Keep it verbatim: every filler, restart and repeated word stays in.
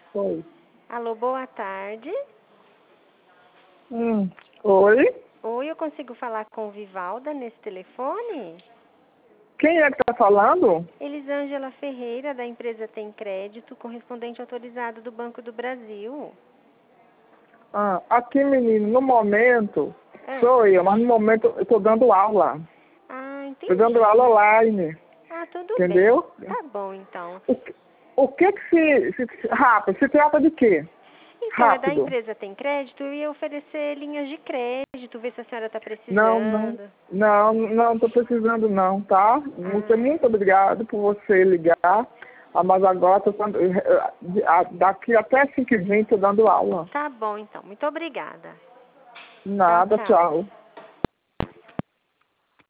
Oi. Alô, boa tarde. Hum. Oi? Oi, eu consigo falar com Vivalda nesse telefone? Quem é que tá falando? Elisângela Ferreira, da empresa Tem Crédito, correspondente autorizado do Banco do Brasil. Ah, aqui, menino, no momento, É. sou eu, mas no momento eu tô dando aula. Ah, Tô entendi. dando aula online. Ah, tudo Entendeu? bem. Tá bom, então. O, que- o que que se, se... Rápido, se trata de quê? Então, é da Rápido. empresa Tem Crédito e ia oferecer linhas de crédito, ver se a senhora está Não, não, precisando. não, não tô precisando não, tá? Você, Ah, muito obrigado por você ligar. Ah, mas agora, tô dando, eh, eh, daqui até cinco e vinte, tô dando aula. tá bom, então. Muito obrigada. Tchau, Nada, tchau. tchau.